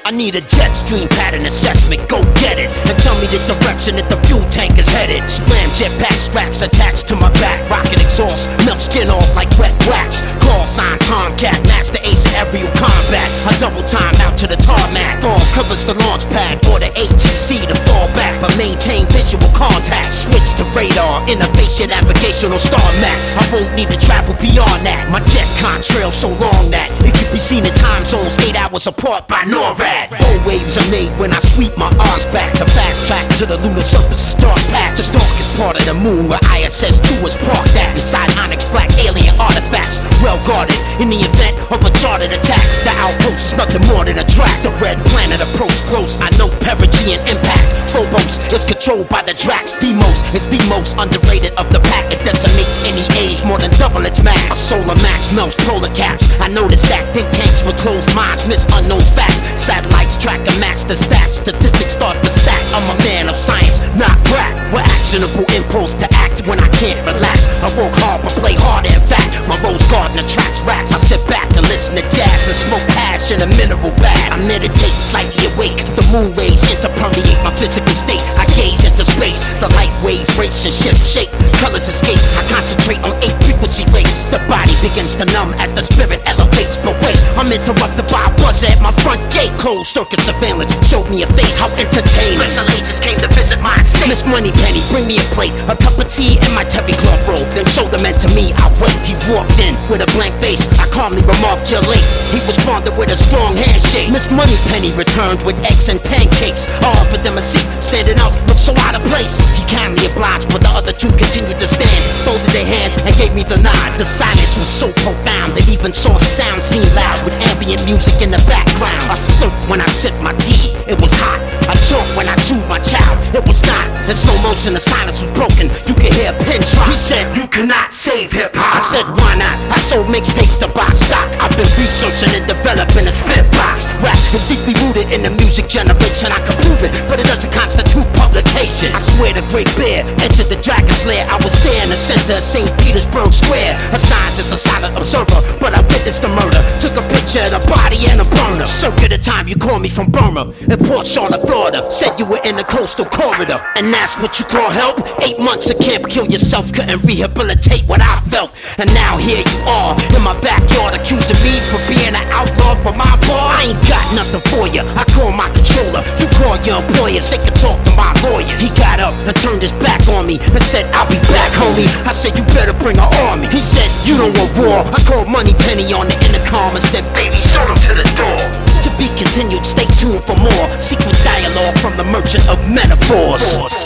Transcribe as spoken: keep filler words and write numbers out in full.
I need a jet stream pattern assessment, go get it. And tell me the direction that the fuel tank is headed. Slam jetpack straps attached to my back. Rocket exhaust, melt skin off like wet wax. Call sign Tomcat, master ace of aerial combat. I double time out to the tarmac. All covers the launch pad or the A T C to fall back, but maintain visual contact. Switch to radar, innovation, navigational star map. I won't need to travel beyond that. My jet contrail so long that it can be seen in time zones eight hours apart by NORAD. Bow waves are made when I sweep my arms back. The fast track to the lunar surface is dark patch. The darkest part of the moon where I S S two is parked at. Inside Onyx black alien artifacts, well guarded in the event of a charted attack. The outpost is nothing more than a track. The red planet approach close, I know perigean impact. Phobos is controlled by the Drax. Deimos is the most underrated of the pack. It decimates any age more than double its mass. A solar max melts polar caps. I noticed that think tanks with closed minds miss unknown facts. Satellites track and match the stats. Statistics start to stack. I'm a man of science, not rap. With actionable impulse to act when I can't relax. I work hard but play harder. In fact, my rose garden attracts rats. I sit back and listen to jazz and smoke hash in a mineral bath. I meditate slightly awake. The moon rays interpermeate my physical state. I gaze into space. The light waves race and shift shape. Colors escape. I concentrate on eight frequency rates. The body begins to numb as the spirit elevates. But wait, I'm interrupted by a buzz at my front gate. Closed circuit surveillance showed me a face. How entertaining. Special agents came to visit my estate. Miss Moneypenny, bring me a plate, a cup of tea, and my terry cloth roll. Then show the man to me. I wait. He walked in with a blank face. I calmly remarked, "You're late." He responded with a strong handshake. Miss Moneypenny returned with eggs and pancakes. I offered them a seat. Standing up looked so out of place. He kindly obliged, but the other two continued to stand. Folded their hands and gave me the nod. The silence was so profound that even soft sound seemed loud with ambient music in the background. I slurped when I sipped my tea. It was hot. I choked when I chewed my child. It was not. In slow motion, the silence was broken. You could hear a pin drop. He said, "You cannot save hip hop." I said, "Why not? I sold mixtapes to buy stock. I've been researching and developing a spit box. Rap is deeply rooted in the music generation. I can prove it, but it doesn't constitute publication. I swear the Great Bear entered the Dragon's Lair. I was there in the center of Saint Petersburg Square. Assigned as a silent observer, but I witnessed the murder. Took a picture of the body and a burner. Circa the time you called me from Burma in Port Charlotte, Florida. Said you were in the coastal corridor, and that's what you call help? Eight months of camp, kill yourself, couldn't rehabilitate what I felt. And now here you are in my backyard, accusing me for being an outlaw for my bar. I ain't got nothing for you. I call my controller. You call your employers, they can talk to my lawyers. He got up and turned his back on me and said, "I'll be back, homie." I said, "You better bring an army." He said, "You don't want war." I called Moneypenny on the intercom and said, "Baby, show them to the door." To be continued, stay tuned for more secret dialogue from the merchant of metaphors.